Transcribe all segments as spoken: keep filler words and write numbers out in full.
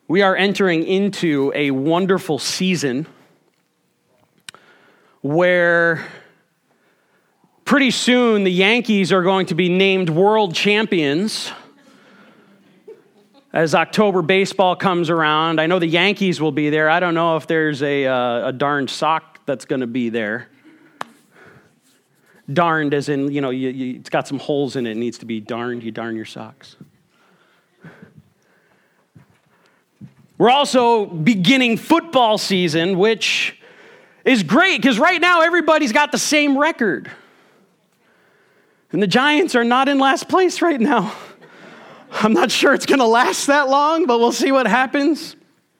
We are entering into a wonderful season where pretty soon the Yankees are going to be named world champions as October baseball comes around. I know the Yankees will be there. I don't know if there's a, uh, a darned sock that's going to be there. Darned as in, you know, you, you, it's got some holes in it. It needs to be darned. You darn your socks. We're also beginning football season, which is great because right now everybody's got the same record. And the Giants are not in last place right now. I'm not sure it's going to last that long, but we'll see what happens.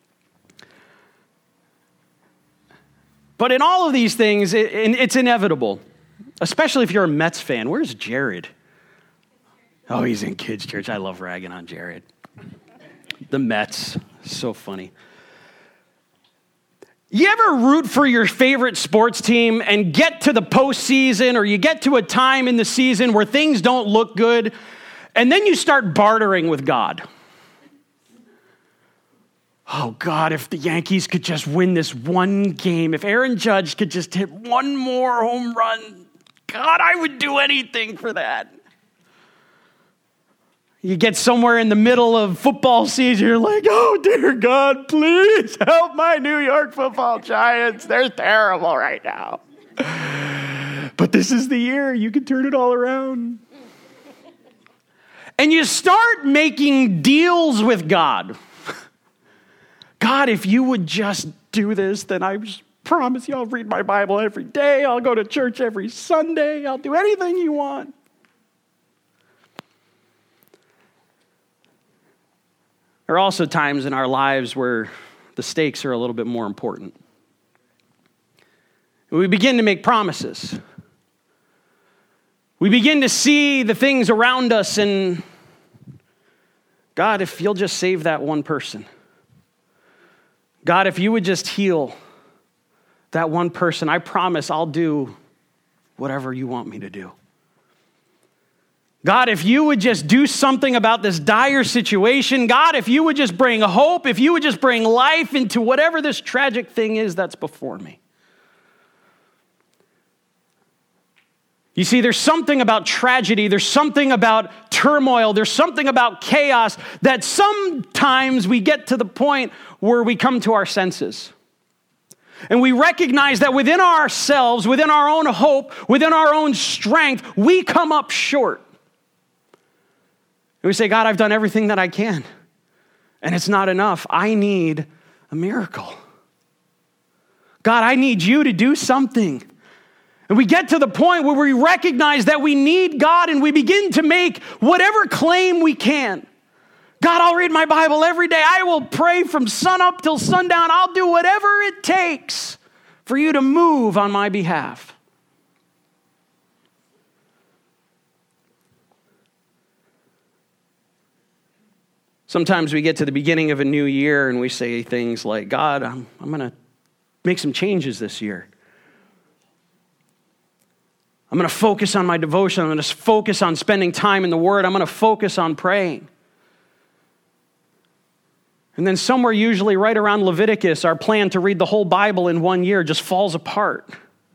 But in all of these things, it, it's inevitable, especially if you're a Mets fan. Where's Jared? Oh, he's in kids' church. I love ragging on Jared. The Mets. So funny. You ever root for your favorite sports team and get to the postseason, or you get to a time in the season where things don't look good, and then you start bartering with God? Oh, God, if the Yankees could just win this one game, if Aaron Judge could just hit one more home run, God, I would do anything for that. You get somewhere in the middle of football season, you're like, oh, dear God, please help my New York football Giants. They're terrible right now. But this is the year you can turn it all around. And you start making deals with God. God, if you would just do this, then I promise you I'll read my Bible every day. I'll go to church every Sunday. I'll do anything you want. There are also times in our lives where the stakes are a little bit more important. We begin to make promises. We begin to see the things around us and, God, if you'll just save that one person. God, if you would just heal that one person, I promise I'll do whatever you want me to do. God, if you would just do something about this dire situation, God, if you would just bring hope, if you would just bring life into whatever this tragic thing is that's before me. You see, there's something about tragedy, there's something about turmoil, there's something about chaos that sometimes we get to the point where we come to our senses. And we recognize that within ourselves, within our own hope, within our own strength, we come up short. And we say, God, I've done everything that I can, and it's not enough. I need a miracle. God, I need you to do something. And we get to the point where we recognize that we need God, and we begin to make whatever claim we can. God, I'll read my Bible every day. I will pray from sun up till sundown. I'll do whatever it takes for you to move on my behalf. Sometimes we get to the beginning of a new year and we say things like, God, I'm, I'm going to make some changes this year. I'm going to focus on my devotion. I'm going to focus on spending time in the Word. I'm going to focus on praying. And then somewhere usually right around Leviticus, our plan to read the whole Bible in one year just falls apart.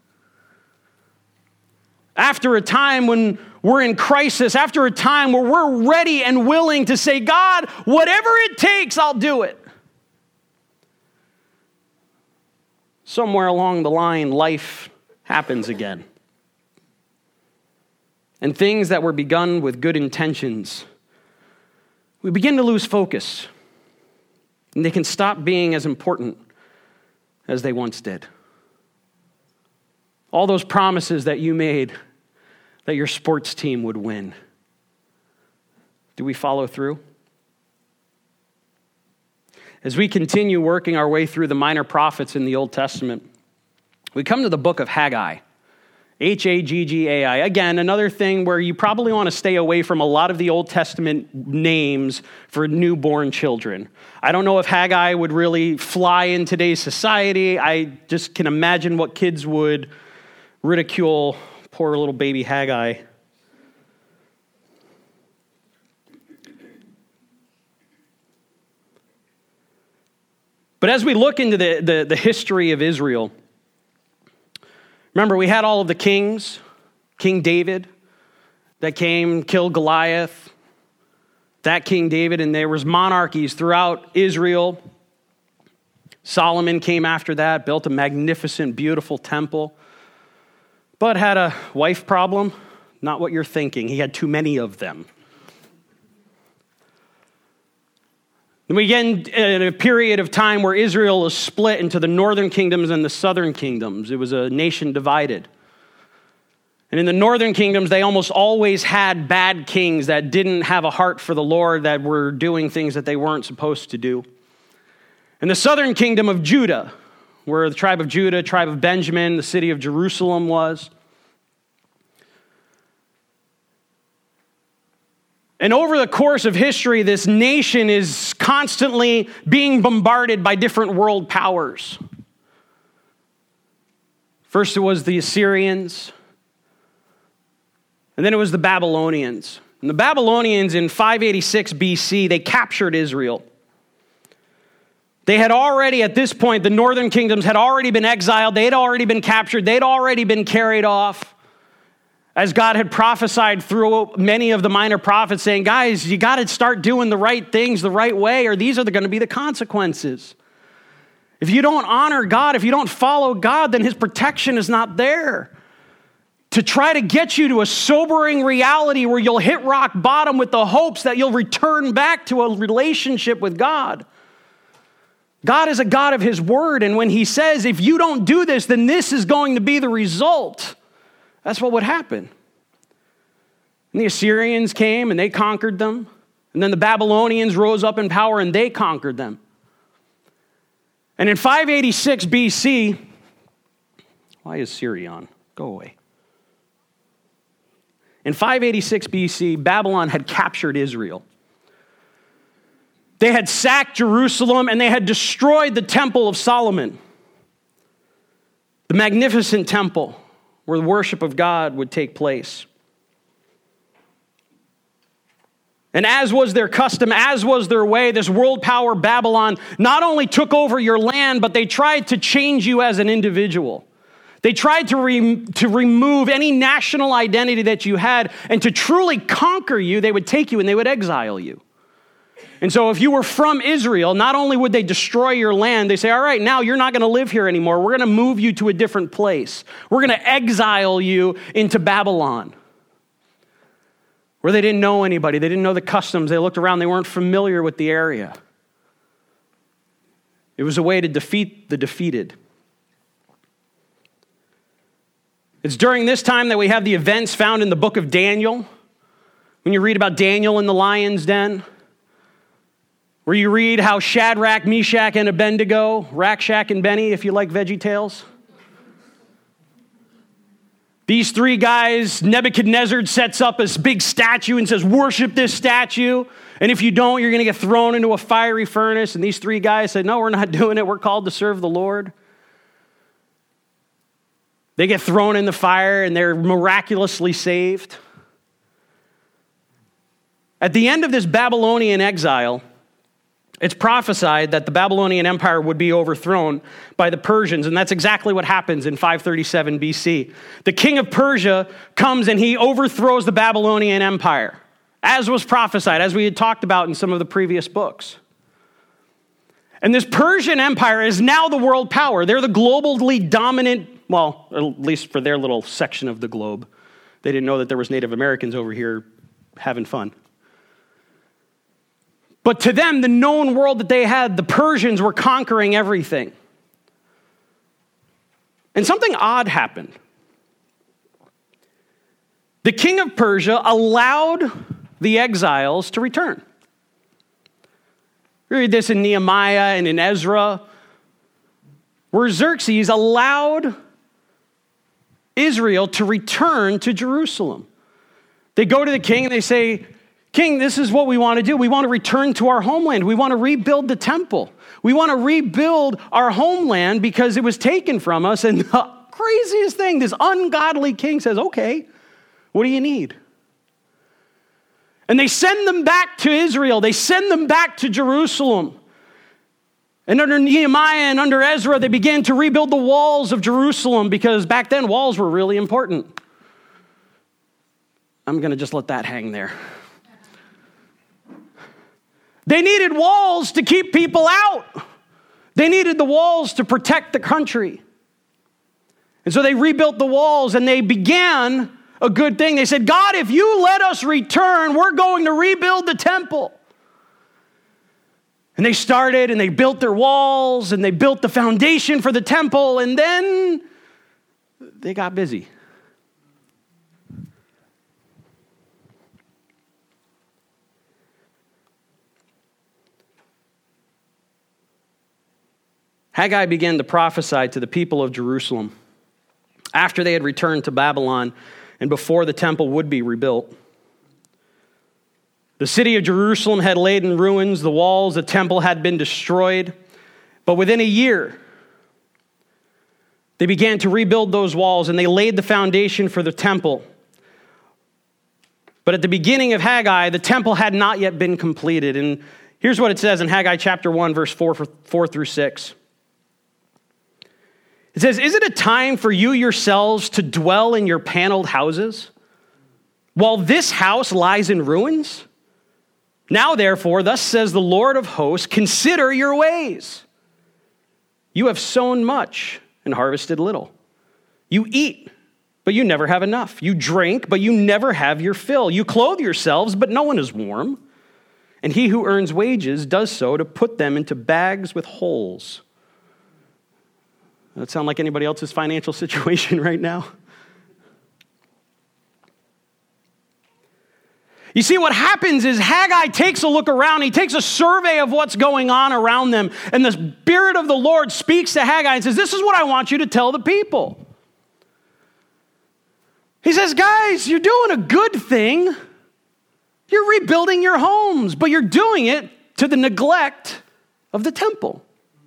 After a time when we're in crisis, after a time where we're ready and willing to say, God, whatever it takes, I'll do it. Somewhere along the line, life happens again. And things that were begun with good intentions, we begin to lose focus. And they can stop being as important as they once did. All those promises that you made that your sports team would win, do we follow through? As we continue working our way through the minor prophets in the Old Testament, we come to the book of Haggai. H A G G A I. Again, another thing where you probably want to stay away from a lot of the Old Testament names for newborn children. I don't know if Haggai would really fly in today's society. I just can imagine what kids would ridicule poor little baby Haggai. But as we look into the, the, the history of Israel, remember we had all of the kings, King David that came, killed Goliath, that King David, and there was monarchies throughout Israel. Solomon came after that, built a magnificent, beautiful temple, but had a wife problem. Not what you're thinking. He had too many of them. And we get in a period of time where Israel is split into the northern kingdoms and the southern kingdoms. It was a nation divided. And in the northern kingdoms, they almost always had bad kings that didn't have a heart for the Lord, that were doing things that they weren't supposed to do. In the southern kingdom of Judah, where the tribe of Judah, tribe of Benjamin, the city of Jerusalem was. And over the course of history, this nation is constantly being bombarded by different world powers. First it was the Assyrians, and then it was the Babylonians. And the Babylonians in five eighty-six B C, they captured Israel. They had already, at this point, the northern kingdoms had already been exiled. They had already been captured. They'd already been carried off. As God had prophesied through many of the minor prophets, saying, guys, you got to start doing the right things the right way, or these are going to be the consequences. If you don't honor God, if you don't follow God, then his protection is not there. To try to get you to a sobering reality where you'll hit rock bottom with the hopes that you'll return back to a relationship with God. God is a God of his word, and when he says, if you don't do this, then this is going to be the result. That's what would happen. And the Assyrians came and they conquered them. And then the Babylonians rose up in power and they conquered them. And in five eighty-six B C, why is Siri on? Go away. In five eighty-six B C, Babylon had captured Israel. They had sacked Jerusalem and they had destroyed the temple of Solomon, the magnificent temple where the worship of God would take place. And as was their custom, as was their way, this world power Babylon not only took over your land, but they tried to change you as an individual. They tried to, re- to remove any national identity that you had, and to truly conquer you, they would take you and they would exile you. And so if you were from Israel, not only would they destroy your land, they say, all right, now you're not going to live here anymore. We're going to move you to a different place. We're going to exile you into Babylon, where they didn't know anybody. They didn't know the customs. They looked around. They weren't familiar with the area. It was a way to defeat the defeated. It's during this time that we have the events found in the book of Daniel. When you read about Daniel in the lion's den, where you read how Shadrach, Meshach, and Abednego, Rakshak and Benny, if you like Veggie Tales. These three guys, Nebuchadnezzar sets up this big statue and says, worship this statue. And if you don't, you're going to get thrown into a fiery furnace. And these three guys said, no, we're not doing it. We're called to serve the Lord. They get thrown in the fire and they're miraculously saved. At the end of this Babylonian exile, it's prophesied that the Babylonian Empire would be overthrown by the Persians, and that's exactly what happens in five thirty-seven B C. The king of Persia comes and he overthrows the Babylonian Empire, as was prophesied, as we had talked about in some of the previous books. And this Persian Empire is now the world power. They're the globally dominant, well, at least for their little section of the globe. They didn't know that there was Native Americans over here having fun. But to them, the known world that they had, the Persians were conquering everything. And something odd happened. The king of Persia allowed the exiles to return. We read this in Nehemiah and in Ezra, where Xerxes allowed Israel to return to Jerusalem. They go to the king and they say, King, this is what we want to do. We want to return to our homeland. We want to rebuild the temple. We want to rebuild our homeland because it was taken from us. And the craziest thing, this ungodly king says, okay, what do you need? And they send them back to Israel. They send them back to Jerusalem. And under Nehemiah and under Ezra, they began to rebuild the walls of Jerusalem because back then walls were really important. I'm going to just let that hang there. They needed walls to keep people out. They needed the walls to protect the country. And so they rebuilt the walls and they began a good thing. They said, God, if you let us return, we're going to rebuild the temple. And they started and they built their walls and they built the foundation for the temple, and then they got busy. Haggai began to prophesy to the people of Jerusalem after they had returned to Babylon and before the temple would be rebuilt. The city of Jerusalem had laid in ruins. The walls, the temple had been destroyed. But within a year, they began to rebuild those walls and they laid the foundation for the temple. But at the beginning of Haggai, the temple had not yet been completed. And here's what it says in Haggai chapter one, verse four, four through six. It says, is it a time for you yourselves to dwell in your paneled houses while this house lies in ruins? Now, therefore, thus says the Lord of hosts, consider your ways. You have sown much and harvested little. You eat, but you never have enough. You drink, but you never have your fill. You clothe yourselves, but no one is warm. And he who earns wages does so to put them into bags with holes. Does that sound like anybody else's financial situation right now? You see, what happens is Haggai takes a look around. He takes a survey of what's going on around them. And the Spirit of the Lord speaks to Haggai and says, this is what I want you to tell the people. He says, guys, you're doing a good thing. You're rebuilding your homes, but you're doing it to the neglect of the temple.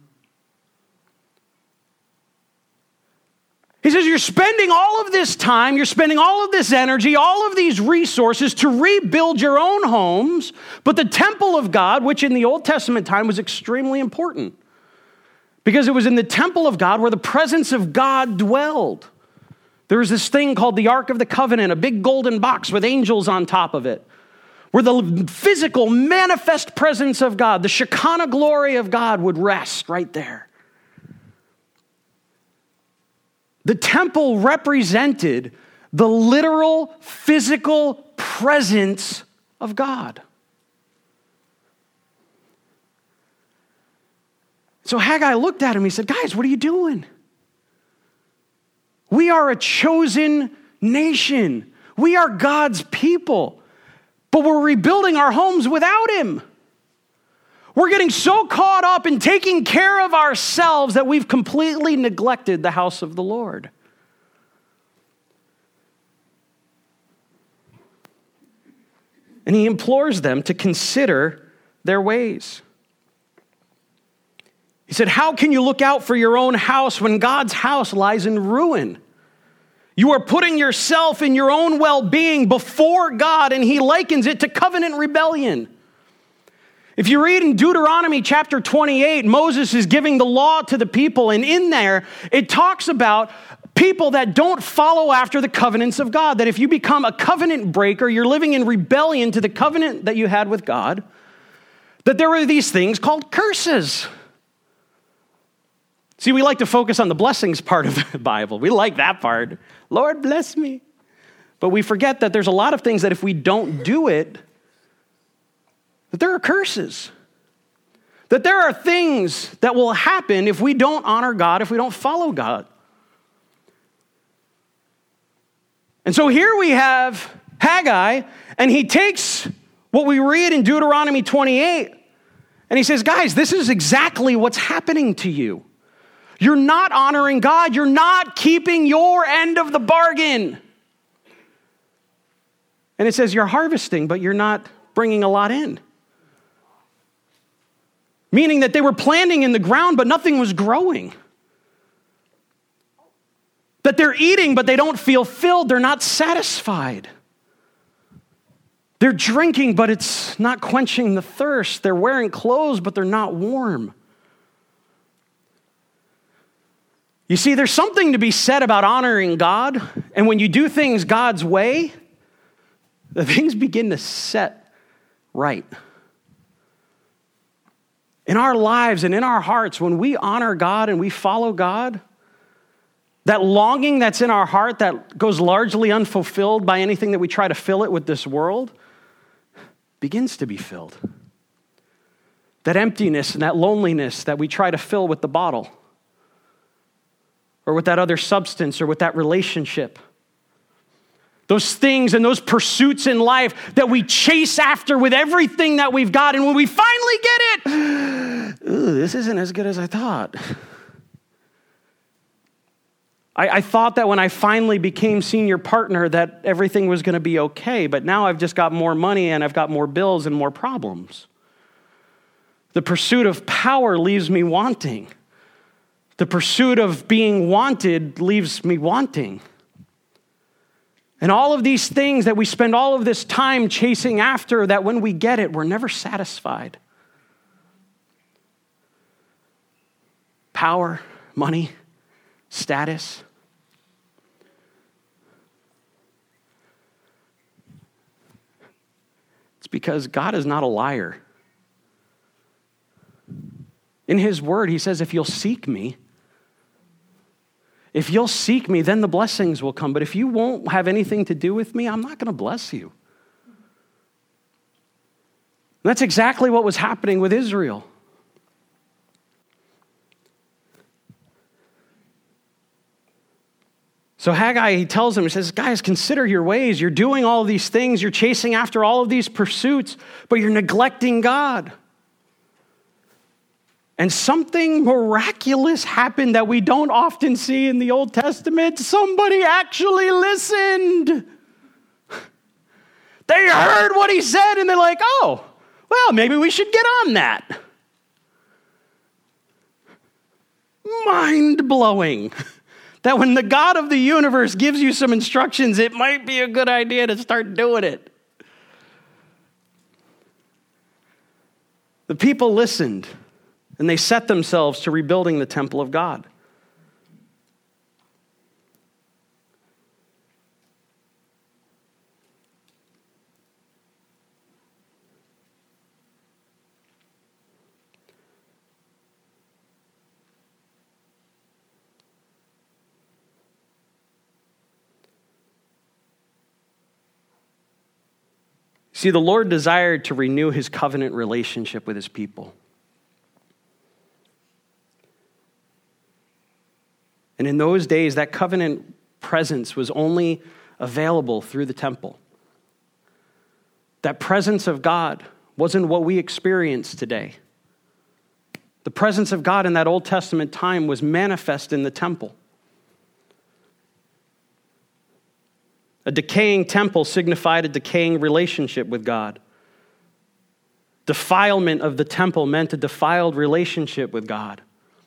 He says, you're spending all of this time, you're spending all of this energy, all of these resources to rebuild your own homes, but the temple of God, which in the Old Testament time was extremely important, because it was in the temple of God where the presence of God dwelled. There was this thing called the Ark of the Covenant, a big golden box with angels on top of it, where the physical manifest presence of God, the Shekinah glory of God would rest right there. The temple represented the literal, physical presence of God. So Haggai looked at him. He said, guys, what are you doing? We are a chosen nation. We are God's people. But we're rebuilding our homes without him. We're getting so caught up in taking care of ourselves that we've completely neglected the house of the Lord. And he implores them to consider their ways. He said, how can you look out for your own house when God's house lies in ruin? You are putting yourself and your own well-being before God, and he likens it to covenant rebellion. If you read in Deuteronomy chapter twenty-eight, Moses is giving the law to the people, and in there, it talks about people that don't follow after the covenants of God, that if you become a covenant breaker, you're living in rebellion to the covenant that you had with God, that there are these things called curses. See, we like to focus on the blessings part of the Bible. We like that part. Lord, bless me. But we forget that there's a lot of things that if we don't do it, that there are curses. That there are things that will happen if we don't honor God, if we don't follow God. And so here we have Haggai, and he takes what we read in Deuteronomy twenty-eight, and he says, guys, this is exactly what's happening to you. You're not honoring God. You're not keeping your end of the bargain. And it says you're harvesting, but you're not bringing a lot in. Meaning that they were planting in the ground, but nothing was growing. That they're eating, but they don't feel filled. They're not satisfied. They're drinking, but it's not quenching the thirst. They're wearing clothes, but they're not warm. You see, there's something to be said about honoring God, and when you do things God's way, the things begin to set right. In our lives and in our hearts, when we honor God and we follow God, that longing that's in our heart that goes largely unfulfilled by anything that we try to fill it with this world begins to be filled. That emptiness and that loneliness that we try to fill with the bottle or with that other substance or with that relationship. Those things and those pursuits in life that we chase after with everything that we've got. And when we finally get it, ooh, this isn't as good as I thought. I, I thought that when I finally became senior partner that everything was going to be okay. But now I've just got more money and I've got more bills and more problems. The pursuit of power leaves me wanting. The pursuit of being wanted leaves me wanting. And all of these things that we spend all of this time chasing after, that when we get it, we're never satisfied. Power, money, status. It's because God is not a liar. In his word, he says, if you'll seek me, if you'll seek me, then the blessings will come. But if you won't have anything to do with me, I'm not going to bless you. And that's exactly what was happening with Israel. So Haggai, he tells them, he says, guys, consider your ways. You're doing all of these things. You're chasing after all of these pursuits, but you're neglecting God. And something miraculous happened that we don't often see in the Old Testament. Somebody actually listened. They heard what he said and they're like, oh, well, maybe we should get on that. Mind-blowing. That when the God of the universe gives you some instructions, it might be a good idea to start doing it. The people listened, and they set themselves to rebuilding the temple of God. See, the Lord desired to renew his covenant relationship with his people. And in those days, that covenant presence was only available through the temple. That presence of God wasn't what we experience today. The presence of God in that Old Testament time was manifest in the temple. A decaying temple signified a decaying relationship with God. Defilement of the temple meant a defiled relationship with God.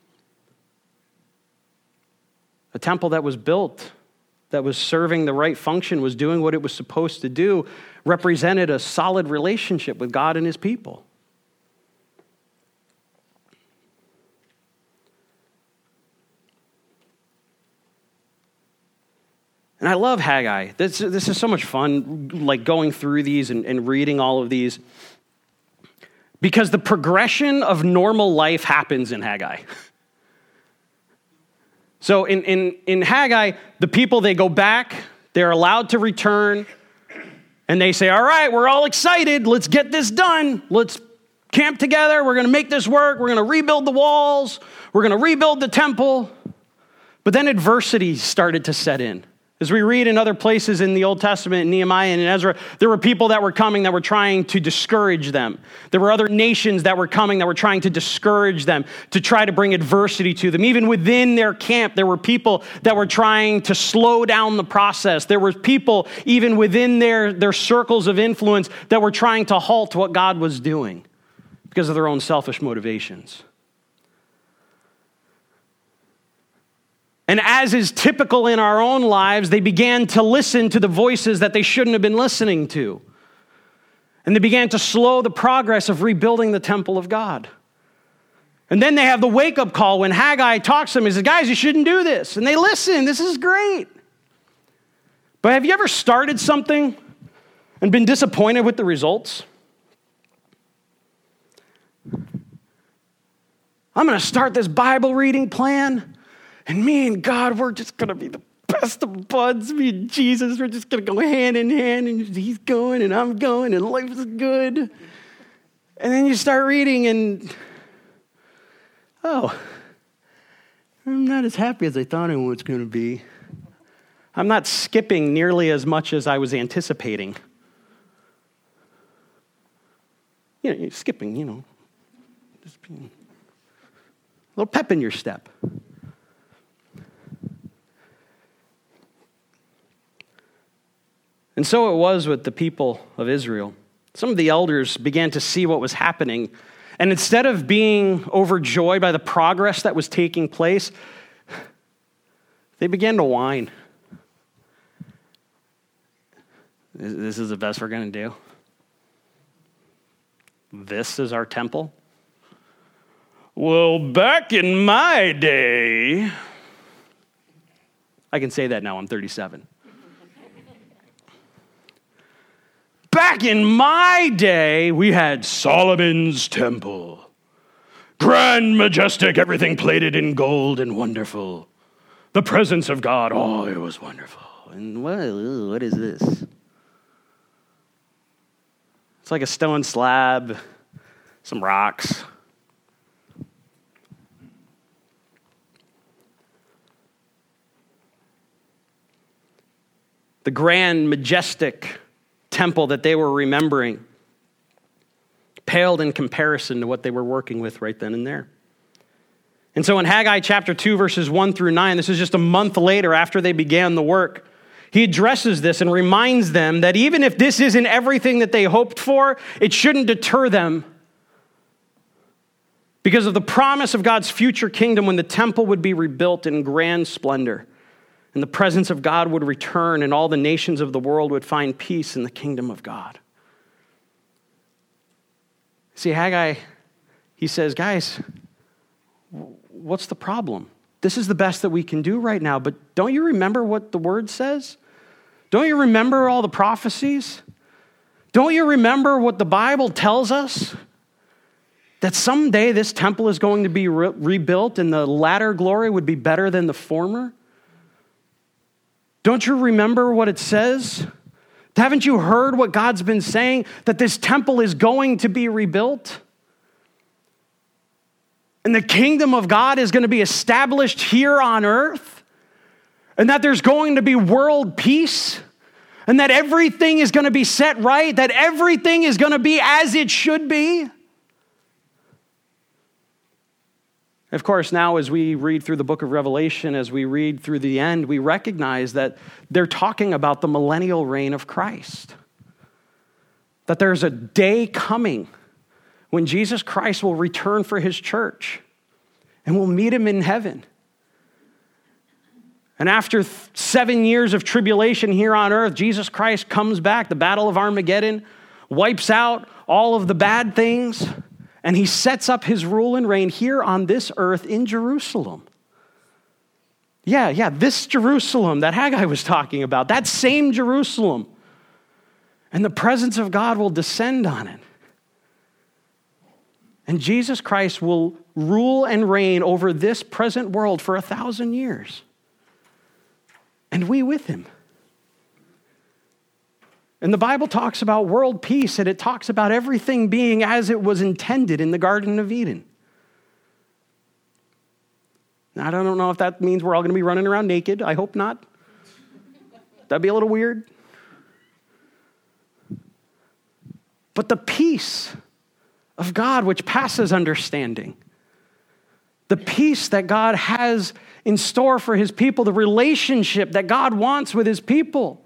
A temple that was built, that was serving the right function, was doing what it was supposed to do, represented a solid relationship with God and his people. And I love Haggai. This, this is so much fun, like going through these and, and reading all of these. Because the progression of normal life happens in Haggai. So in, in, in Haggai, the people, they go back, they're allowed to return, and they say, all right, we're all excited, let's get this done, let's camp together, we're going to make this work, we're going to rebuild the walls, we're going to rebuild the temple. But then adversity started to set in. As we read in other places in the Old Testament, in Nehemiah and in Ezra, there were people that were coming that were trying to discourage them. There were other nations that were coming that were trying to discourage them, to try to bring adversity to them. Even within their camp, there were people that were trying to slow down the process. There were people, even within their, their circles of influence, that were trying to halt what God was doing because of their own selfish motivations. And as is typical in our own lives, they began to listen to the voices that they shouldn't have been listening to. And they began to slow the progress of rebuilding the temple of God. And then they have the wake-up call when Haggai talks to them. He says, guys, you shouldn't do this. And they listen. This is great. But have you ever started something and been disappointed with the results? I'm going to start this Bible reading plan, and me and God, we're just going to be the best of buds. Me and Jesus, we're just going to go hand in hand, and he's going, and I'm going, and life is good. And then you start reading, and, oh, I'm not as happy as I thought I was going to be. I'm not skipping nearly as much as I was anticipating. You know, you're skipping, you know, just being a little pep in your step. And so it was with the people of Israel. Some of the elders began to see what was happening, and instead of being overjoyed by the progress that was taking place, they began to whine. This is the best we're going to do. This is our temple. Well, back in my day, I can say that now, I'm thirty-seven. Back in my day, we had Solomon's temple. Grand, majestic, everything plated in gold and wonderful. The presence of God, oh, it was wonderful. And what, what is this? It's like a stone slab, some rocks. The grand, majestic temple that they were remembering paled in comparison to what they were working with right then and there. And so in Haggai chapter two, verses one through nine, this is just a month later after they began the work, he addresses this and reminds them that even if this isn't everything that they hoped for, it shouldn't deter them because of the promise of God's future kingdom when the temple would be rebuilt in grand splendor. And the presence of God would return, and all the nations of the world would find peace in the kingdom of God. See, Haggai, he says, guys, what's the problem? This is the best that we can do right now, but don't you remember what the word says? Don't you remember all the prophecies? Don't you remember what the Bible tells us? That someday this temple is going to be re- rebuilt and the latter glory would be better than the former? Don't you remember what it says? Haven't you heard what God's been saying? That this temple is going to be rebuilt? And the kingdom of God is going to be established here on earth? And that there's going to be world peace? And that everything is going to be set right? That everything is going to be as it should be? Of course, now as we read through the book of Revelation, as we read through the end, we recognize that they're talking about the millennial reign of Christ. That there's a day coming when Jesus Christ will return for his church and we'll meet him in heaven. And after th- seven years of tribulation here on earth, Jesus Christ comes back, the battle of Armageddon, wipes out all of the bad things, and he sets up his rule and reign here on this earth in Jerusalem. Yeah, yeah, this Jerusalem that Haggai was talking about, that same Jerusalem. And the presence of God will descend on it. And Jesus Christ will rule and reign over this present world for a thousand years. And we with him. And the Bible talks about world peace, and it talks about everything being as it was intended in the Garden of Eden. Now, I don't know if that means we're all going to be running around naked. I hope not. That'd be a little weird. But the peace of God, which passes understanding, the peace that God has in store for his people, the relationship that God wants with his people,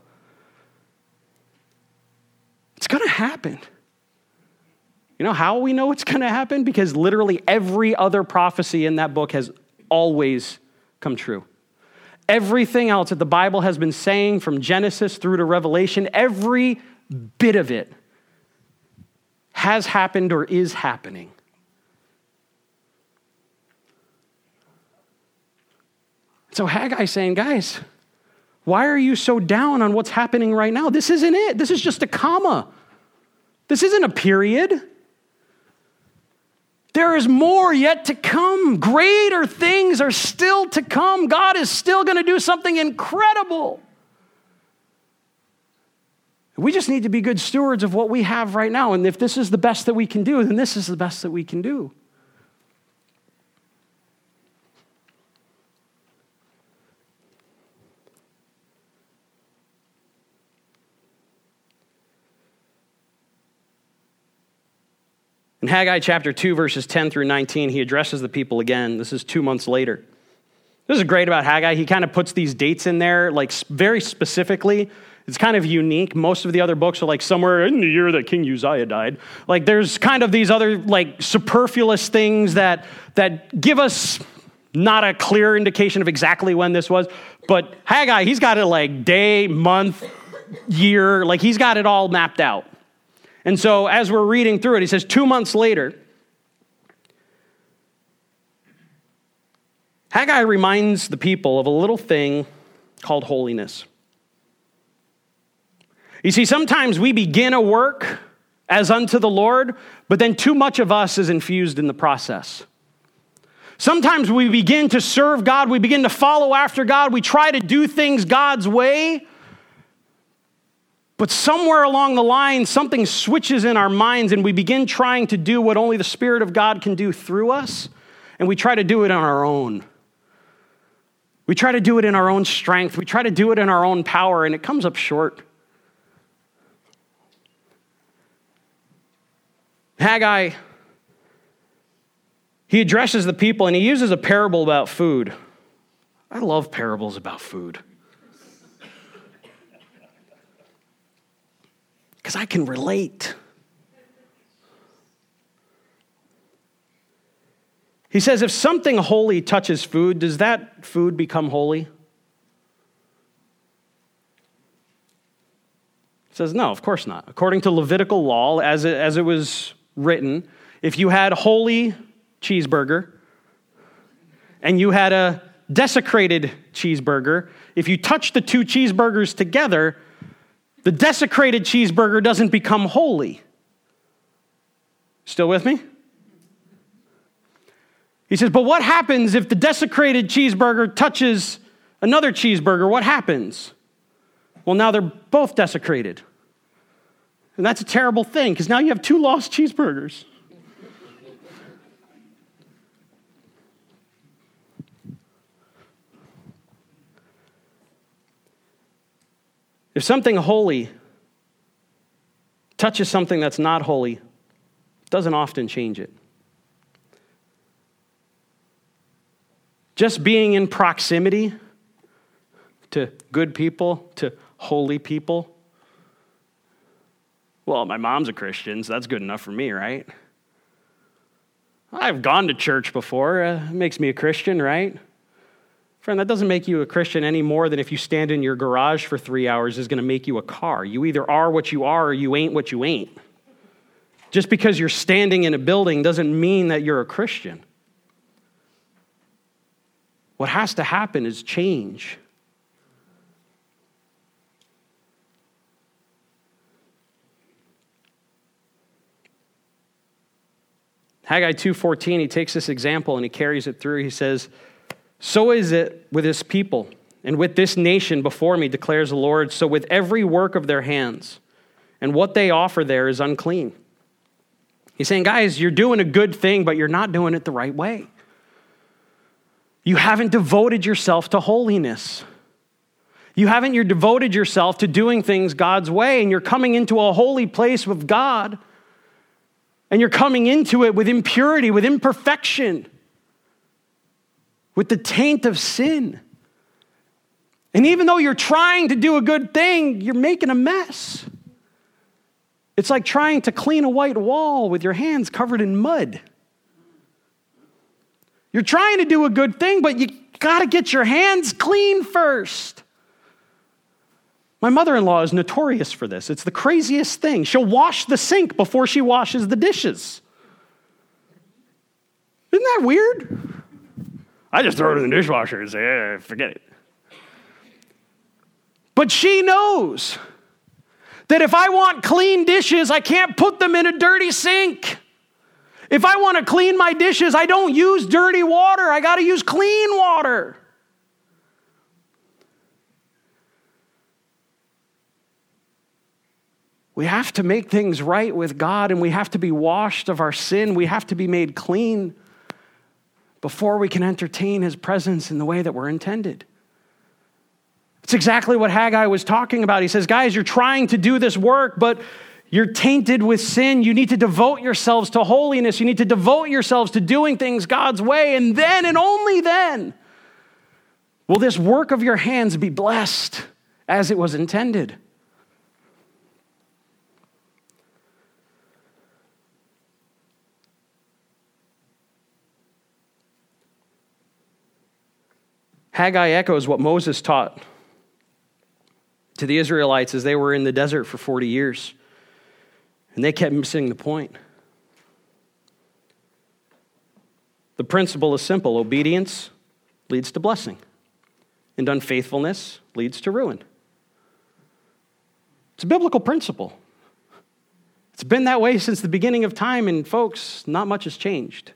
it's going to happen. You know how we know it's going to happen? Because literally every other prophecy in that book has always come true. Everything else that the Bible has been saying from Genesis through to Revelation, every bit of it has happened or is happening. So Haggai's saying, guys, why are you so down on what's happening right now? This isn't it. This is just a comma. This isn't a period. There is more yet to come. Greater things are still to come. God is still going to do something incredible. We just need to be good stewards of what we have right now. And if this is the best that we can do, then this is the best that we can do. In Haggai chapter two, verses ten through nineteen, he addresses the people again. This is two months later. This is great about Haggai. He kind of puts these dates in there, like very specifically. It's kind of unique. Most of the other books are like somewhere in the year that King Uzziah died. Like there's kind of these other like superfluous things that that give us not a clear indication of exactly when this was. But Haggai, he's got it like day, month, year, like he's got it all mapped out. And so as we're reading through it, he says, two months later, Haggai reminds the people of a little thing called holiness. You see, sometimes we begin a work as unto the Lord, but then too much of us is infused in the process. Sometimes we begin to serve God, we begin to follow after God, we try to do things God's way, but somewhere along the line, something switches in our minds and we begin trying to do what only the Spirit of God can do through us, and we try to do it on our own. We try to do it in our own strength. We try to do it in our own power, and it comes up short. Haggai, he addresses the people, and he uses a parable about food. I love parables about food. Because I can relate. He says, if something holy touches food, does that food become holy? He says, no, of course not. According to Levitical law, as it, as it was written, if you had holy cheeseburger and you had a desecrated cheeseburger, if you touch the two cheeseburgers together, the desecrated cheeseburger doesn't become holy. Still with me? He says, but what happens if the desecrated cheeseburger touches another cheeseburger? What happens? Well, now they're both desecrated. And that's a terrible thing, because now you have two lost cheeseburgers. If something holy touches something that's not holy, it doesn't often change it. Just being in proximity to good people, to holy people. Well, my mom's a Christian, so that's good enough for me, right? I've gone to church before. Uh, it makes me a Christian, right? Friend, that doesn't make you a Christian any more than if you stand in your garage for three hours is going to make you a car. You either are what you are or you ain't what you ain't. Just because you're standing in a building doesn't mean that you're a Christian. What has to happen is change. Haggai two fourteen, he takes this example and he carries it through. He says, so is it with this people and with this nation before me, declares the Lord. So with every work of their hands and what they offer there is unclean. He's saying, guys, you're doing a good thing, but you're not doing it the right way. You haven't devoted yourself to holiness. You haven't you're devoted yourself to doing things God's way, and you're coming into a holy place with God, and you're coming into it with impurity, with imperfection, with the taint of sin. And even though you're trying to do a good thing, you're making a mess. It's like trying to clean a white wall with your hands covered in mud. You're trying to do a good thing, but you got to get your hands clean first. My mother-in-law is notorious for this. It's the craziest thing. She'll wash the sink before she washes the dishes. Isn't that weird? I just throw it in the dishwasher and say, eh, forget it. But she knows that if I want clean dishes, I can't put them in a dirty sink. If I want to clean my dishes, I don't use dirty water. I got to use clean water. We have to make things right with God, and we have to be washed of our sin. We have to be made clean before we can entertain his presence in the way that we're intended. It's exactly what Haggai was talking about. He says, guys, you're trying to do this work, but you're tainted with sin. You need to devote yourselves to holiness. You need to devote yourselves to doing things God's way. And then, and only then, will this work of your hands be blessed as it was intended. Haggai echoes what Moses taught to the Israelites as they were in the desert for forty years. And they kept missing the point. The principle is simple. Obedience leads to blessing, and unfaithfulness leads to ruin. It's a biblical principle. It's been that way since the beginning of time, and folks, not much has changed.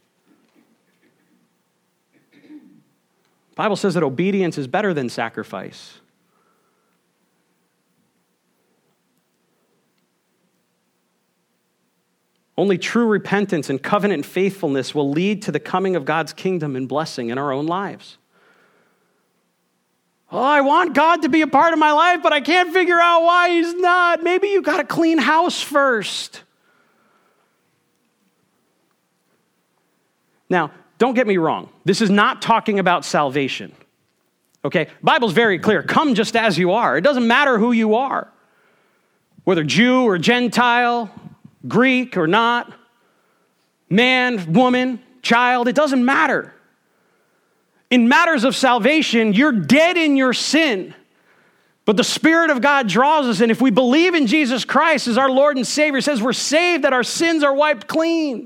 The Bible says that obedience is better than sacrifice. Only true repentance and covenant faithfulness will lead to the coming of God's kingdom and blessing in our own lives. Oh, I want God to be a part of my life, but I can't figure out why he's not. Maybe you got to clean house first. Now, don't get me wrong. This is not talking about salvation. Okay? The Bible's very clear. Come just as you are. It doesn't matter who you are. Whether Jew or Gentile, Greek or not, man, woman, child, it doesn't matter. In matters of salvation, you're dead in your sin. But the Spirit of God draws us, and if we believe in Jesus Christ as our Lord and Savior, it says we're saved, that our sins are wiped clean.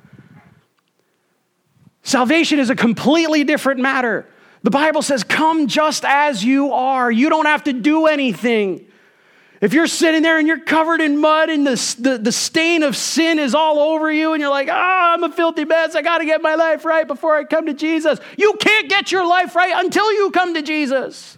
Salvation is a completely different matter. The Bible says, come just as you are. You don't have to do anything. If you're sitting there and you're covered in mud and the, the, the stain of sin is all over you and you're like, oh, I'm a filthy mess. I got to get my life right before I come to Jesus. You can't get your life right until you come to Jesus.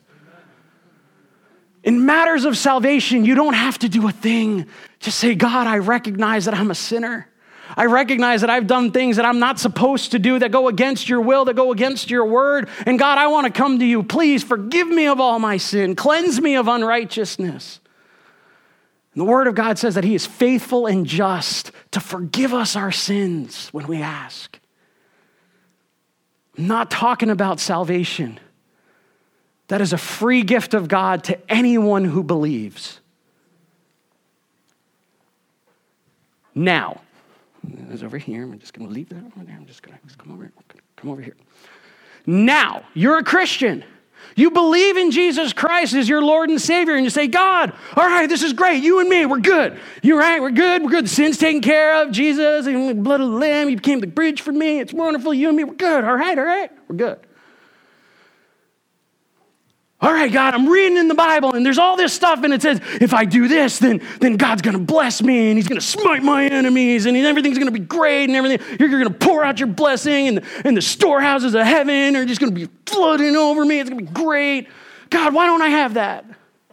In matters of salvation, you don't have to do a thing. Just say, God, I recognize that I'm a sinner. I recognize that I've done things that I'm not supposed to do, that go against your will, that go against your word. And God, I want to come to you. Please forgive me of all my sin. Cleanse me of unrighteousness. And the word of God says that he is faithful and just to forgive us our sins when we ask. I'm not talking about salvation. That is a free gift of God to anyone who believes. Now, it's over here. I'm just going to leave that over there. I'm just going to come over here. Come over here. Now, you're a Christian. You believe in Jesus Christ as your Lord and Savior, and you say, God, all right, this is great. You and me, we're good. You're right, we're good. We're good. The sin's taken care of. Jesus, and the blood of the Lamb, you became the bridge for me. It's wonderful. You and me, we're good. All right, all right, we're good. All right, God, I'm reading in the Bible, and there's all this stuff, and it says, if I do this, then, then God's going to bless me, and he's going to smite my enemies, and everything's going to be great, and everything. You're going to pour out your blessing, and, and the storehouses of heaven are just going to be flooding over me. It's going to be great. God, why don't I have that?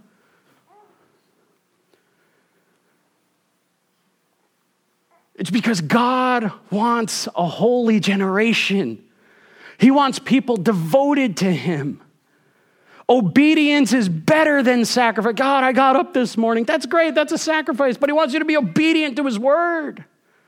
It's because God wants a holy generation. He wants people devoted to him. Obedience is better than sacrifice. God, I got up this morning. That's great. That's a sacrifice. But he wants you to be obedient to his word.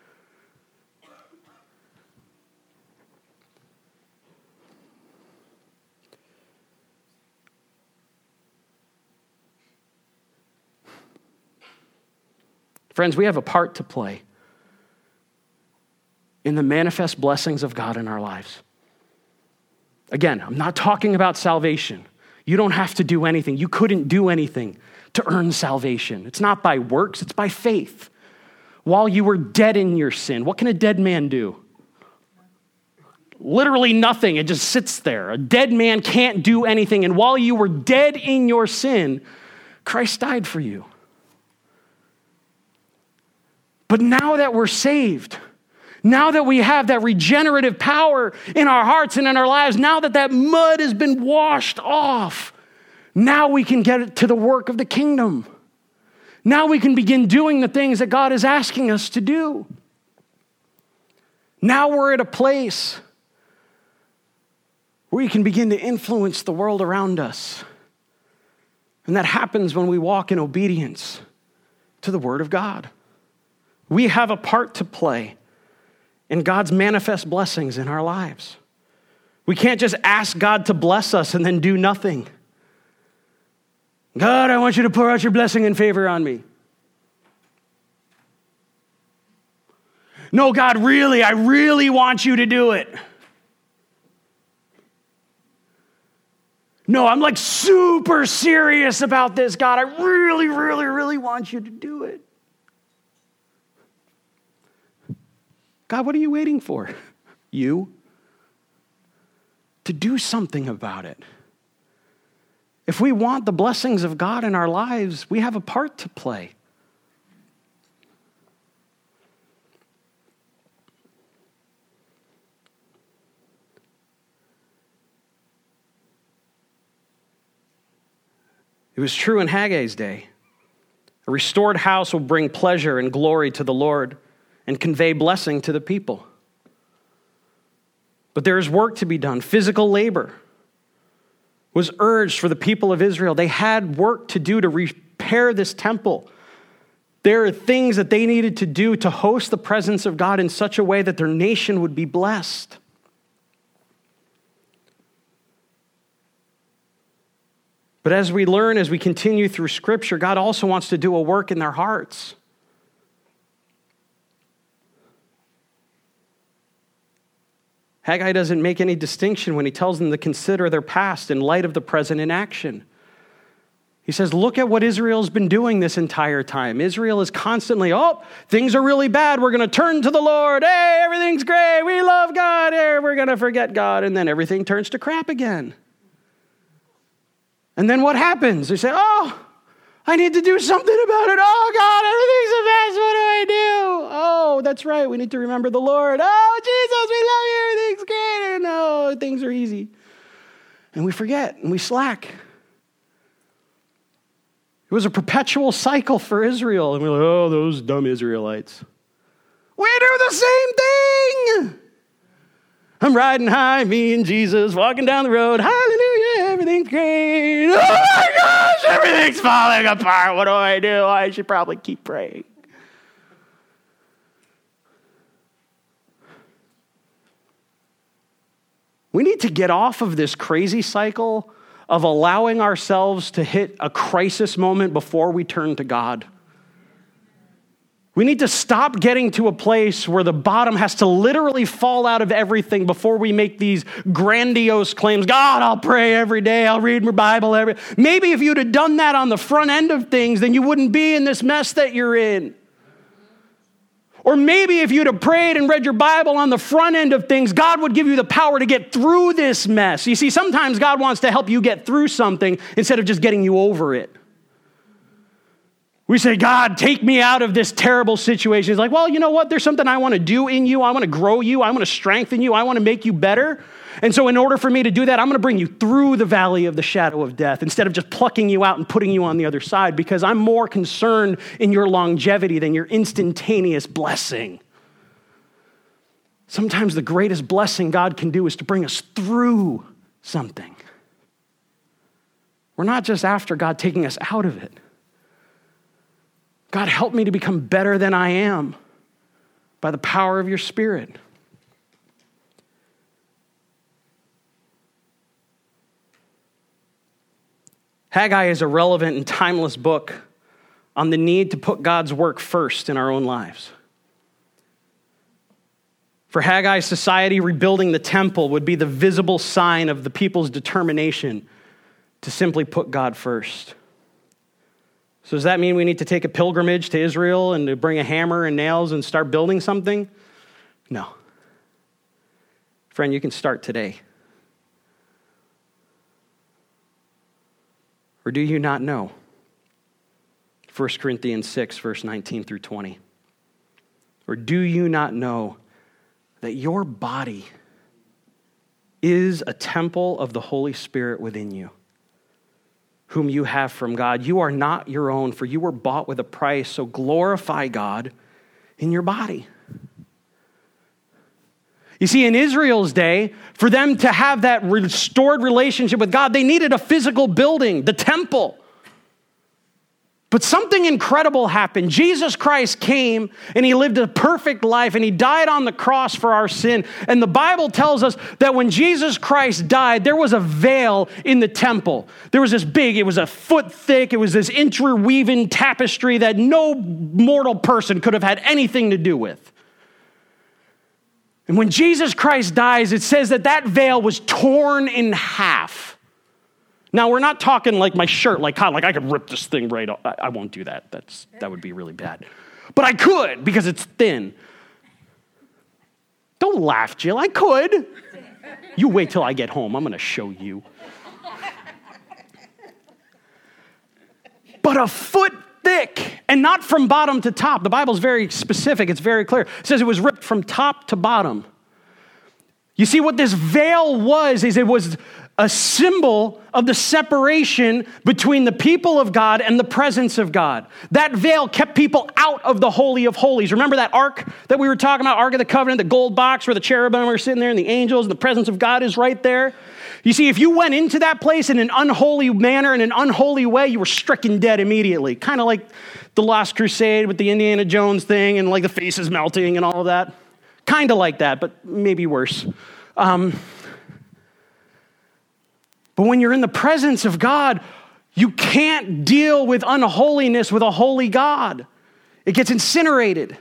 Friends, we have a part to play in the manifest blessings of God in our lives. Again, I'm not talking about salvation. You don't have to do anything. You couldn't do anything to earn salvation. It's not by works, it's by faith. While you were dead in your sin, what can a dead man do? literally nothing. It just sits there. A dead man can't do anything. And while you were dead in your sin, Christ died for you. But now that we're saved, now that we have that regenerative power in our hearts and in our lives, now that that mud has been washed off, now we can get to the work of the kingdom. Now we can begin doing the things that God is asking us to do. Now we're at a place where we can begin to influence the world around us. And that happens when we walk in obedience to the Word of God. We have a part to play in God's manifest blessings in our lives. We can't just ask God to bless us and then do nothing. God, I want you to pour out your blessing and favor on me. No, God, really, I really want you to do it. No, I'm like super serious about this, God. I really, really, really want you to do it. God, what are you waiting for? You? To do something about it. If we want the blessings of God in our lives, we have a part to play. It was true in Haggai's day. A restored house will bring pleasure and glory to the Lord and convey blessing to the people. But there is work to be done. Physical labor was urged for the people of Israel. They had work to do to repair this temple. There are things that they needed to do to host the presence of God in such a way that their nation would be blessed. But as we learn, as we continue through Scripture, God also wants to do a work in their hearts. Haggai doesn't make any distinction when he tells them to consider their past in light of the present in action. He says, look at what Israel's been doing this entire time. Israel is constantly, oh, things are really bad. We're going to turn to the Lord. Hey, everything's great. We love God. Hey, we're going to forget God. And then everything turns to crap again. And then what happens? They say, oh, I need to do something about it. Oh, God, everything's a mess. What do I do? Oh, that's right. We need to remember the Lord. Oh, Jesus, we love you. Everything's great. And oh, things are easy. And we forget and we slack. It was a perpetual cycle for Israel. And we're like, oh, those dumb Israelites. We do the same thing. I'm riding high, me and Jesus, walking down the road. Hallelujah, everything's great. Oh my gosh, everything's falling apart. What do I do? I should probably keep praying. We need to get off of this crazy cycle of allowing ourselves to hit a crisis moment before we turn to God. We need to stop getting to a place where the bottom has to literally fall out of everything before we make these grandiose claims. God, I'll pray every day. I'll read my Bible every day. Maybe if you'd have done that on the front end of things, then you wouldn't be in this mess that you're in. Or maybe if you'd have prayed and read your Bible on the front end of things, God would give you the power to get through this mess. You see, sometimes God wants to help you get through something instead of just getting you over it. We say, God, take me out of this terrible situation. He's like, well, you know what? There's something I want to do in you. I want to grow you. I want to strengthen you. I want to make you better. And so in order for me to do that, I'm going to bring you through the valley of the shadow of death instead of just plucking you out and putting you on the other side, because I'm more concerned in your longevity than your instantaneous blessing. Sometimes the greatest blessing God can do is to bring us through something. We're not just after God taking us out of it. God, help me to become better than I am by the power of your Spirit. Haggai is a relevant and timeless book on the need to put God's work first in our own lives. For Haggai, society, rebuilding the temple would be the visible sign of the people's determination to simply put God first. So does that mean we need to take a pilgrimage to Israel and to bring a hammer and nails and start building something? No. Friend, you can start today. Or do you not know? First Corinthians six, verse nineteen through twenty. Or do you not know that your body is a temple of the Holy Spirit within you, whom you have from God? You are not your own, for you were bought with a price, so glorify God in your body. You see, in Israel's day, for them to have that restored relationship with God, they needed a physical building, the temple. But something incredible happened. Jesus Christ came and he lived a perfect life and he died on the cross for our sin. And the Bible tells us that when Jesus Christ died, there was a veil in the temple. There was this big, it was a foot thick, it was this interweaving tapestry that no mortal person could have had anything to do with. And when Jesus Christ dies, it says that that veil was torn in half. Now, we're not talking like my shirt, like, God, like I could rip this thing right off. I, I won't do that. That's, that would be really bad. But I could because it's thin. Don't laugh, Jill. I could. You wait till I get home. I'm going to show you. But a foot thick, and not from bottom to top. The Bible's very specific. It's very clear. It says it was ripped from top to bottom. You see, what this veil was, is it was a symbol of the separation between the people of God and the presence of God. That veil kept people out of the Holy of Holies. Remember that ark that we were talking about, Ark of the Covenant, the gold box where the cherubim were sitting there and the angels and the presence of God is right there? You see, if you went into that place in an unholy manner, in an unholy way, you were stricken dead immediately. Kind of like the Lost Crusade with the Indiana Jones thing and like the faces melting and all of that. Kind of like that, but maybe worse. Um, but when you're in the presence of God, you can't deal with unholiness with a holy God. It gets incinerated.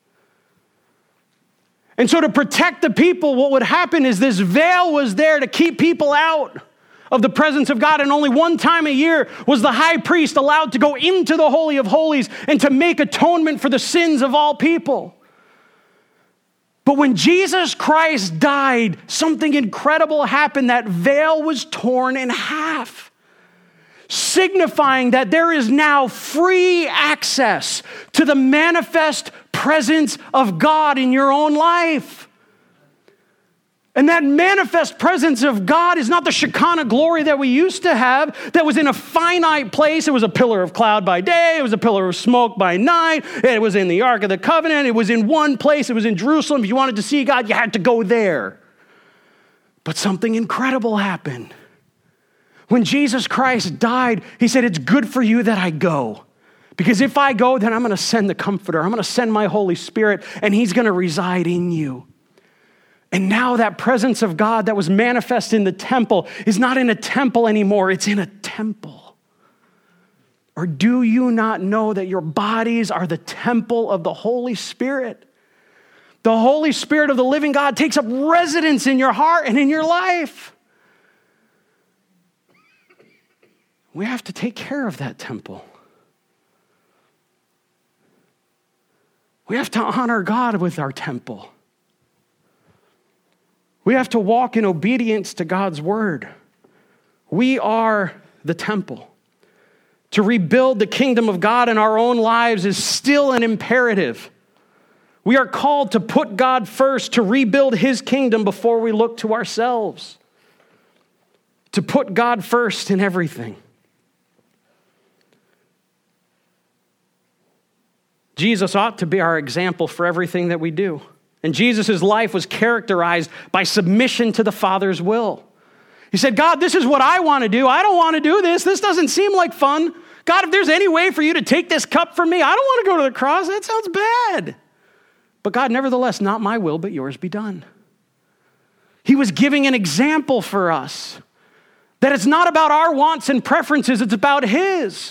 And so to protect the people, what would happen is this veil was there to keep people out of the presence of God. And only one time a year was the high priest allowed to go into the Holy of Holies and to make atonement for the sins of all people. But when Jesus Christ died, something incredible happened. That veil was torn in half, signifying that there is now free access to the manifest presence of God in your own life. And that manifest presence of God is not the Shekinah glory that we used to have, that was in a finite place. It was a pillar of cloud by day. It was a pillar of smoke by night. It was in the Ark of the Covenant. It was in one place. It was in Jerusalem. If you wanted to see God, you had to go there. But something incredible happened. When Jesus Christ died, he said, it's good for you that I go. Because if I go, then I'm going to send the Comforter. I'm going to send my Holy Spirit, and he's going to reside in you. And now that presence of God that was manifest in the temple is not in a temple anymore. It's in a temple. Or do you not know that your bodies are the temple of the Holy Spirit? The Holy Spirit of the living God takes up residence in your heart and in your life. We have to take care of that temple. We have to honor God with our temple. We have to walk in obedience to God's word. We are the temple. To rebuild the kingdom of God in our own lives is still an imperative. We are called to put God first, to rebuild his kingdom before we look to ourselves. To put God first in everything. Jesus ought to be our example for everything that we do. And Jesus' life was characterized by submission to the Father's will. He said, God, this is what I want to do. I don't want to do this. This doesn't seem like fun. God, if there's any way for you to take this cup from me, I don't want to go to the cross. That sounds bad. But God, nevertheless, not my will, but yours be done. He was giving an example for us that it's not about our wants and preferences, it's about his.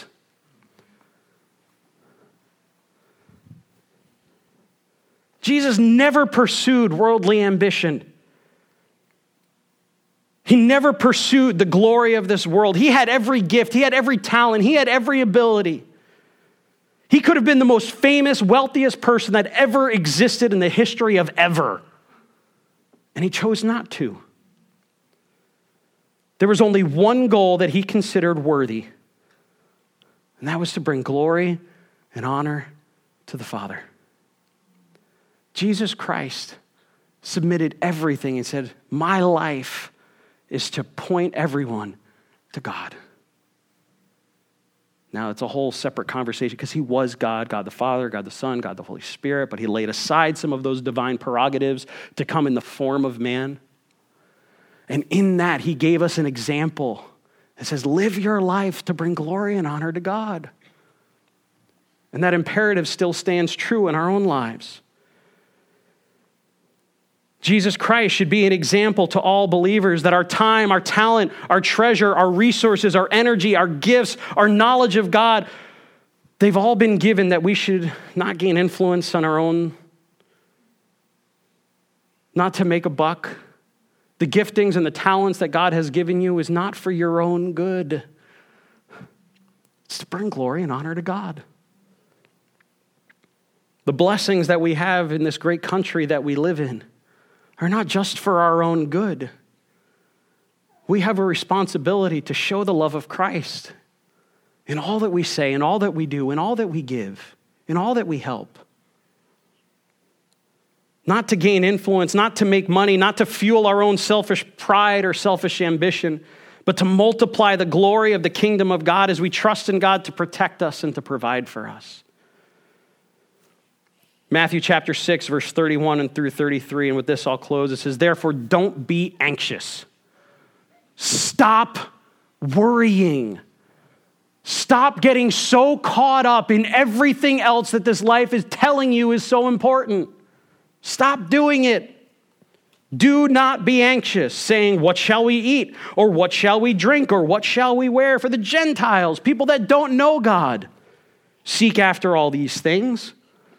Jesus never pursued worldly ambition. He never pursued the glory of this world. He had every gift. He had every talent. He had every ability. He could have been the most famous, wealthiest person that ever existed in the history of ever. And he chose not to. There was only one goal that he considered worthy, and that was to bring glory and honor to the Father. Jesus Christ submitted everything and said, my life is to point everyone to God. Now, it's a whole separate conversation because he was God, God the Father, God the Son, God the Holy Spirit, but he laid aside some of those divine prerogatives to come in the form of man. And in that, he gave us an example. It says, live your life to bring glory and honor to God. And that imperative still stands true in our own lives. Jesus Christ should be an example to all believers that our time, our talent, our treasure, our resources, our energy, our gifts, our knowledge of God, they've all been given that we should not gain influence on our own, not to make a buck. The giftings and the talents that God has given you is not for your own good. It's to bring glory and honor to God. The blessings that we have in this great country that we live in are not just for our own good. We have a responsibility to show the love of Christ in all that we say, in all that we do, in all that we give, in all that we help. Not to gain influence, not to make money, not to fuel our own selfish pride or selfish ambition, but to multiply the glory of the kingdom of God as we trust in God to protect us and to provide for us. Matthew chapter six, verse thirty-one and through thirty-three, and with this I'll close. It says, therefore, don't be anxious. Stop worrying. Stop getting so caught up in everything else that this life is telling you is so important. Stop doing it. Do not be anxious, saying, what shall we eat? Or what shall we drink? Or what shall we wear? For the Gentiles, people that don't know God, seek after all these things.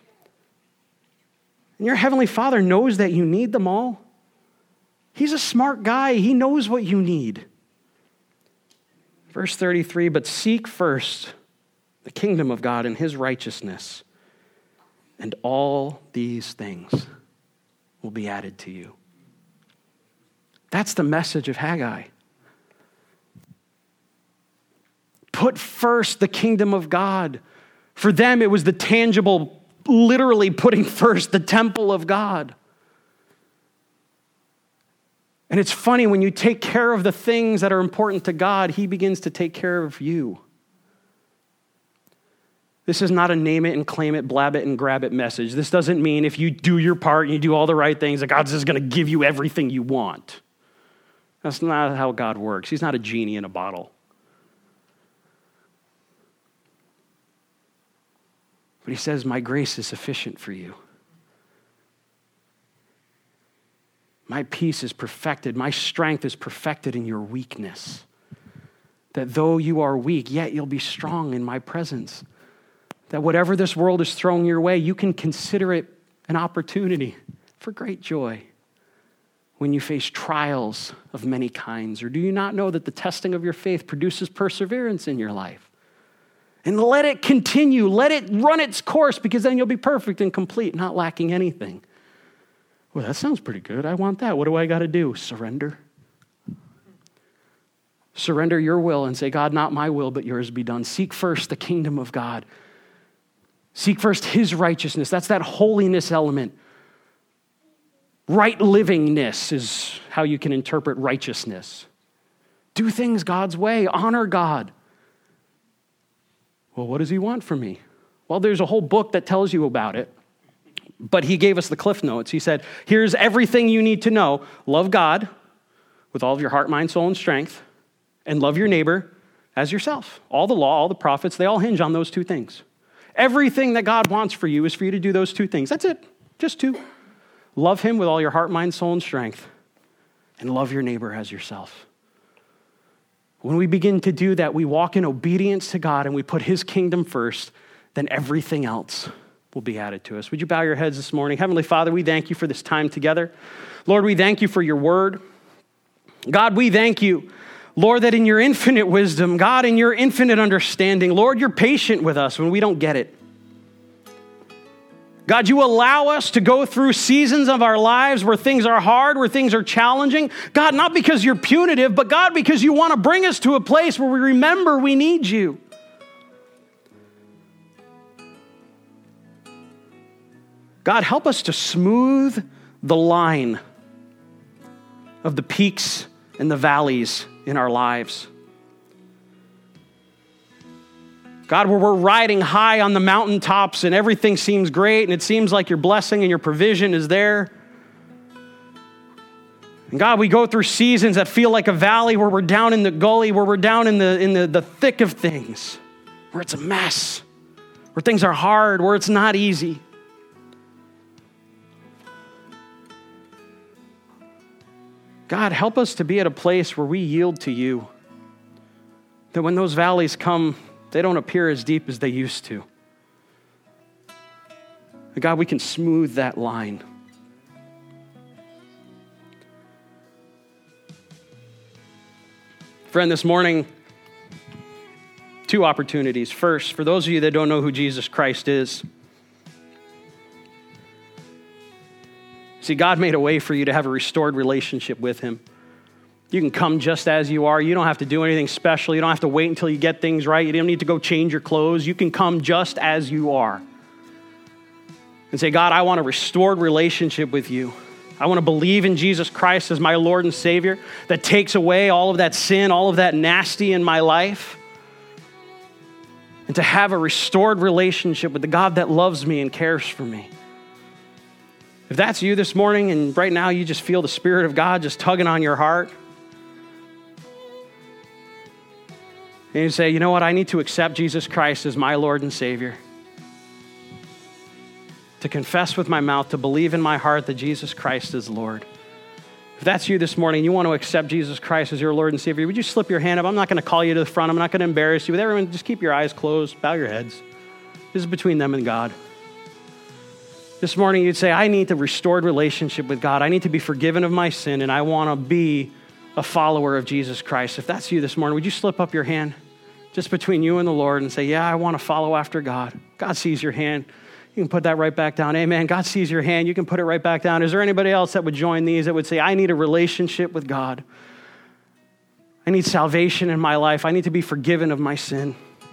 And your heavenly Father knows that you need them all. He's a smart guy. He knows what you need. Verse thirty-three, but seek first the kingdom of God and his righteousness, and all these things will be added to you. That's the message of Haggai. Put first the kingdom of God. For them, it was the tangible, literally putting first the temple of God. And it's funny, when you take care of the things that are important to God, he begins to take care of you. This is not a name it and claim it, blab it and grab it message. This doesn't mean if you do your part and you do all the right things, that God's just going to give you everything you want. That's not how God works. He's not a genie in a bottle. But he says, my grace is sufficient for you. My peace is perfected. My strength is perfected in your weakness. That though you are weak, yet you'll be strong in my presence. That whatever this world is throwing your way, you can consider it an opportunity for great joy when you face trials of many kinds. Or do you not know that the testing of your faith produces perseverance in your life? And let it continue. Let it run its course, because then you'll be perfect and complete, not lacking anything. Well, that sounds pretty good. I want that. What do I got to do? Surrender. Surrender your will and say, God, not my will, but yours be done. Seek first the kingdom of God. Seek first his righteousness. That's that holiness element. Right livingness is how you can interpret righteousness. Do things God's way. Honor God. Well, what does he want from me? Well, there's a whole book that tells you about it. But he gave us the Cliff Notes. He said, here's everything you need to know. Love God with all of your heart, mind, soul, and strength. And love your neighbor as yourself. All the law, all the prophets, they all hinge on those two things. Everything that God wants for you is for you to do those two things. That's it. Just two. Love him with all your heart, mind, soul, and strength. And love your neighbor as yourself. When we begin to do that, we walk in obedience to God and we put his kingdom first, then everything else will be added to us. Would you bow your heads this morning? Heavenly Father, we thank you for this time together. Lord, we thank you for your word. God, we thank you, Lord, that in your infinite wisdom, God, in your infinite understanding, Lord, you're patient with us when we don't get it. God, you allow us to go through seasons of our lives where things are hard, where things are challenging. God, not because you're punitive, but God, because you want to bring us to a place where we remember we need you. God, help us to smooth the line of the peaks and the valleys in our lives. God, where we're riding high on the mountaintops and everything seems great and it seems like your blessing and your provision is there. And God, we go through seasons that feel like a valley where we're down in the gully, where we're down in the, in the, the thick of things, where it's a mess, where things are hard, where it's not easy. God, help us to be at a place where we yield to you, that when those valleys come, they don't appear as deep as they used to. And God, we can smooth that line. Friend, this morning, two opportunities. First, for those of you that don't know who Jesus Christ is, see, God made a way for you to have a restored relationship with him. You can come just as you are. You don't have to do anything special. You don't have to wait until you get things right. You don't need to go change your clothes. You can come just as you are and say, God, I want a restored relationship with you. I want to believe in Jesus Christ as my Lord and Savior that takes away all of that sin, all of that nasty in my life, and to have a restored relationship with the God that loves me and cares for me. If that's you this morning and right now you just feel the Spirit of God just tugging on your heart, and you say, you know what, I need to accept Jesus Christ as my Lord and Savior. To confess with my mouth, to believe in my heart that Jesus Christ is Lord. If that's you this morning, you want to accept Jesus Christ as your Lord and Savior, would you slip your hand up? I'm not going to call you to the front. I'm not going to embarrass you. But everyone, just keep your eyes closed. Bow your heads. This is between them and God. This morning, you'd say, I need a restored relationship with God. I need to be forgiven of my sin, and I want to be a follower of Jesus Christ. If that's you this morning, would you slip up your hand just between you and the Lord and say, yeah, I want to follow after God. God sees your hand. You can put that right back down. Amen. God sees your hand. You can put it right back down. Is there anybody else that would join these that would say, I need a relationship with God. I need salvation in my life. I need to be forgiven of my sin.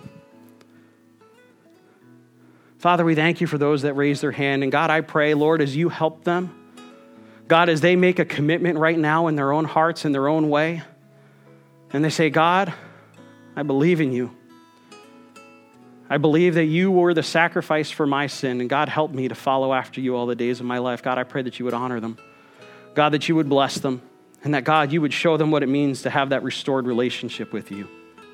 Father, we thank you for those that raise their hand. And God, I pray, Lord, as you help them, God, as they make a commitment right now in their own hearts, in their own way, and they say, God, I believe in you. I believe that you were the sacrifice for my sin, and God, help me to follow after you all the days of my life. God, I pray that you would honor them. God, that you would bless them, and that, God, you would show them what it means to have that restored relationship with you.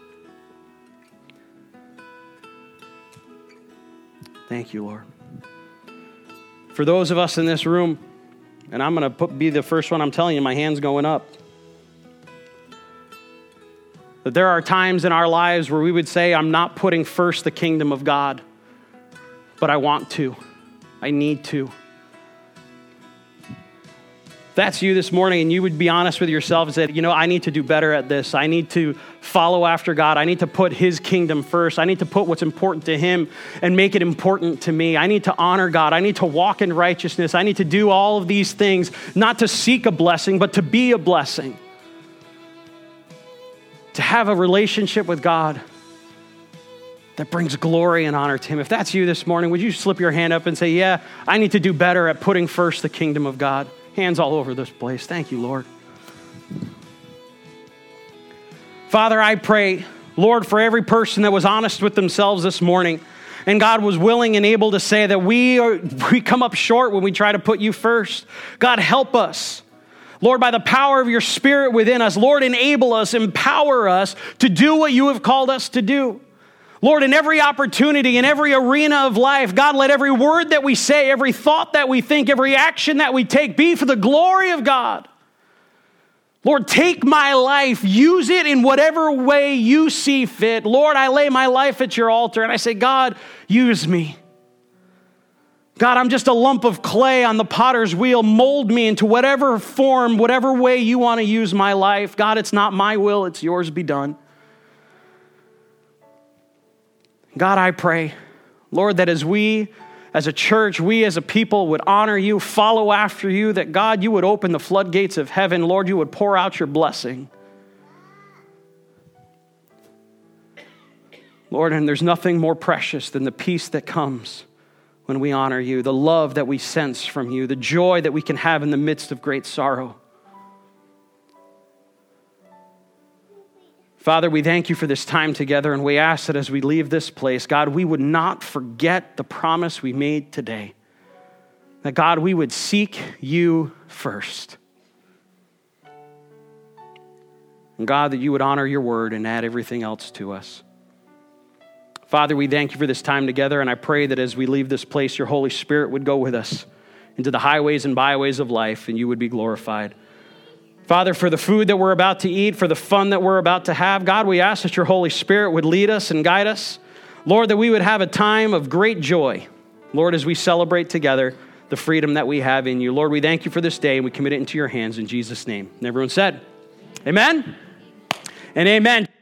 Thank you, Lord. For those of us in this room, and I'm going to put, be the first one, I'm telling you, my hand's going up. That there are times in our lives where we would say, I'm not putting first the kingdom of God, but I want to. I need to. If that's you this morning and you would be honest with yourself and say, you know, I need to do better at this. I need to follow after God. I need to put his kingdom first. I need to put what's important to him and make it important to me. I need to honor God. I need to walk in righteousness. I need to do all of these things, not to seek a blessing, but to be a blessing. To have a relationship with God that brings glory and honor to him. If that's you this morning, would you slip your hand up and say, yeah, I need to do better at putting first the kingdom of God. Hands all over this place. Thank you, Lord. Father, I pray, Lord, for every person that was honest with themselves this morning, and God was willing and able to say that we are, we come up short when we try to put you first. God, help us. Lord, by the power of your Spirit within us, Lord, enable us, empower us to do what you have called us to do. Lord, in every opportunity, in every arena of life, God, let every word that we say, every thought that we think, every action that we take be for the glory of God. Lord, take my life, use it in whatever way you see fit. Lord, I lay my life at your altar and I say, God, use me. God, I'm just a lump of clay on the potter's wheel. Mold me into whatever form, whatever way you want to use my life. God, it's not my will, it's yours be done. God, I pray, Lord, that as we as a church, we as a people would honor you, follow after you, that God, you would open the floodgates of heaven. Lord, you would pour out your blessing. Lord, and there's nothing more precious than the peace that comes when we honor you, the love that we sense from you, the joy that we can have in the midst of great sorrow. Father, we thank you for this time together, and we ask that as we leave this place, God, we would not forget the promise we made today. That, God, we would seek you first. And God, that you would honor your word and add everything else to us. Father, we thank you for this time together, and I pray that as we leave this place, your Holy Spirit would go with us into the highways and byways of life, and you would be glorified. Father, for the food that we're about to eat, for the fun that we're about to have, God, we ask that your Holy Spirit would lead us and guide us. Lord, that we would have a time of great joy, Lord, as we celebrate together the freedom that we have in you. Lord, we thank you for this day, and we commit it into your hands in Jesus' name. And everyone said, amen and amen.